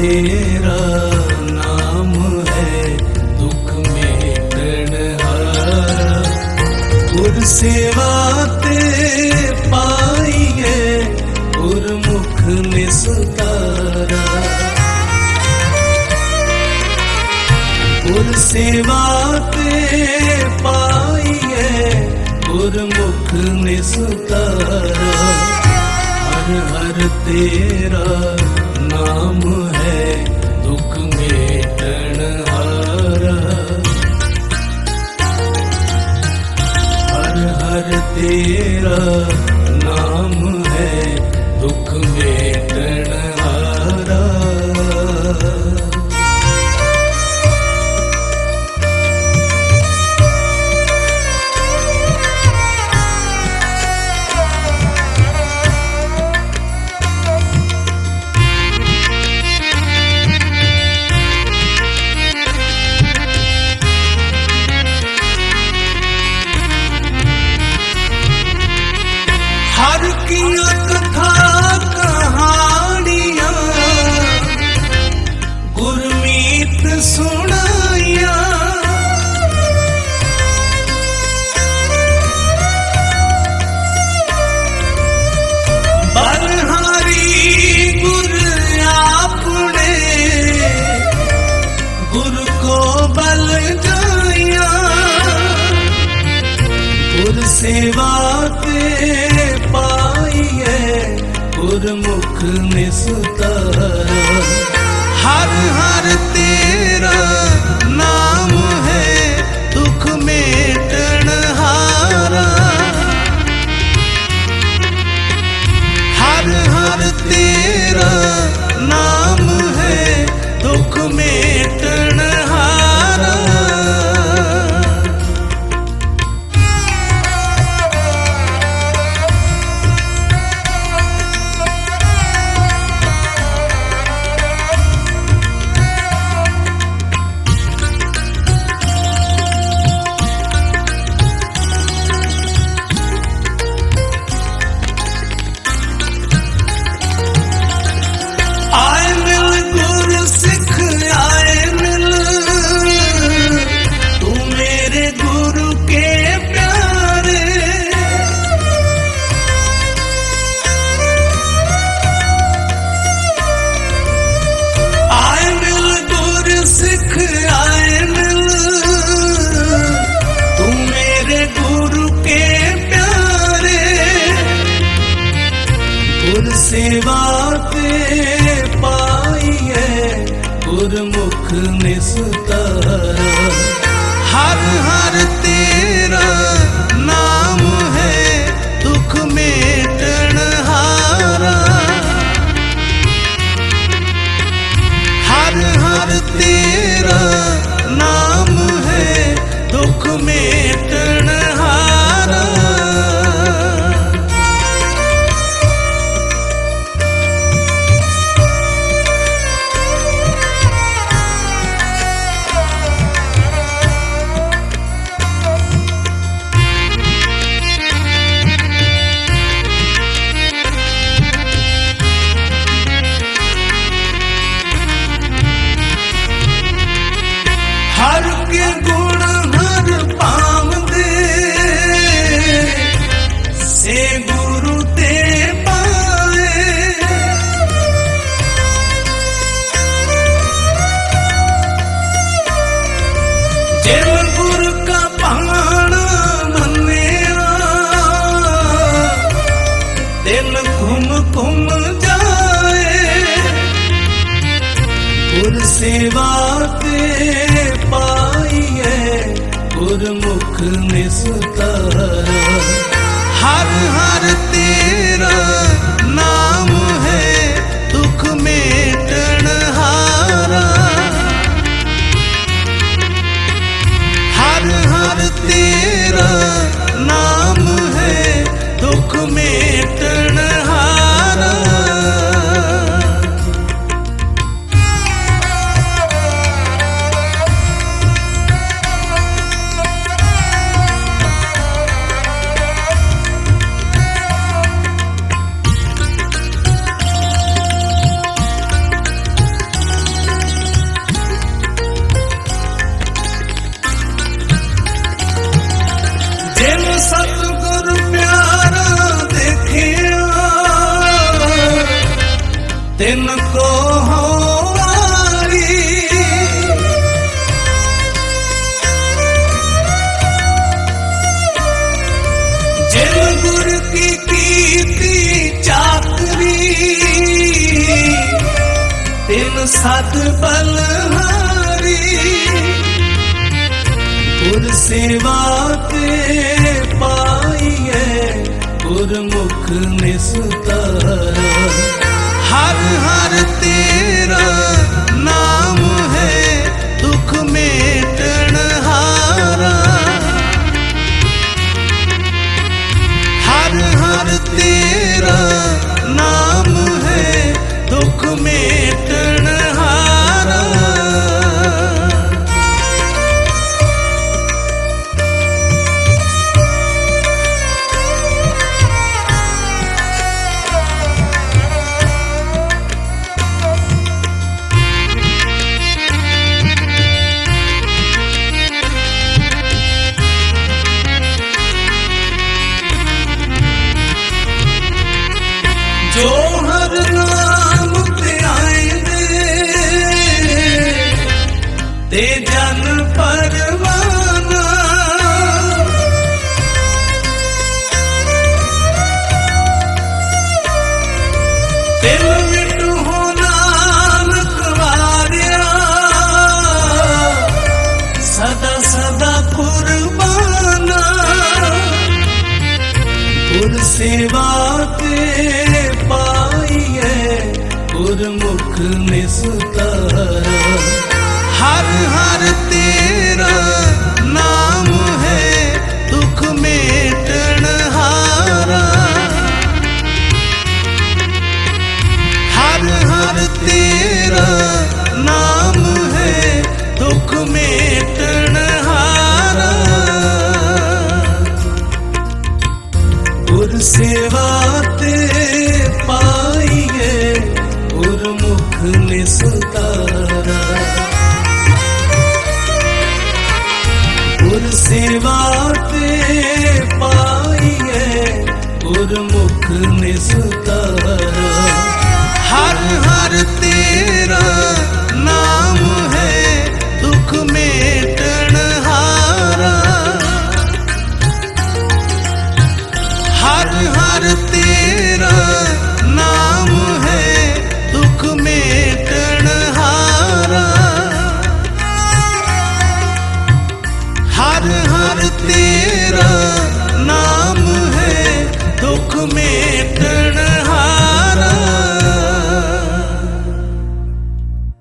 तेरा नाम है दुख मेटनहारा। गुर सेवा ते पाइए गुरमुख निस्तारा। गुर सेवा ते पाइए गुरमुख निस्तारा। हर हर तेरा नाम है दुख मेटनहारा। हर हर तेरा नाम है दुख मेटनहारा। हर की कथा कहानियां गुरमीत सुनाइया। बलहारी गुर आपने गुरु को बल जाया। गुर सेवा ते पाइए गुरमुख निस्तारा। हर हर तेरा नाम है दुख मेटनहारा। हर हर तेरा नाम है दुख मेटनहारा। गुर सेवा ते पाइए गुरमुख निस्तारा। हर हर तेरा नाम है दुख मेटनहारा। हर हर तेरा नाम है दुख मेटनहारा। हर के गुण हर पावदे से गुरु ते पाए। जिन गुरु का पाना मनेरा दिन घुम घुम जाए। गुर सेवा ते पाइए गुरमुख निस्तारा। हर हर तेरा नाम है दुख मेटनहारा। हर हर तेरा नाम है दुख मेटनहारा। तिनको हो वारी। जिन गुर की कीती चाकरी, तिन सत बलहारी। गुर सेवा ते पाइए गुरमुख निस्तारा। हर हर तेरा नाम है दुख मेटन हारा। हर हर तेरा नाम है दुख मेटन हारा। जो हर नाम ते आएंदे ते जन परवाना। तिल विट हो नानक वारिया, सदा सदा कुर्बाना। गुर सेवा ते पाइए गुरमुख निस्तारा। हर हर तेरा नाम है दुख मेटन हारा। हर हर तेरा नाम है दुख मेटन हारा। गुर सेवा ते पाइए गुरमुख निस्तारा। गुर सेवा ते पाइए गुरमुख निस्तारा।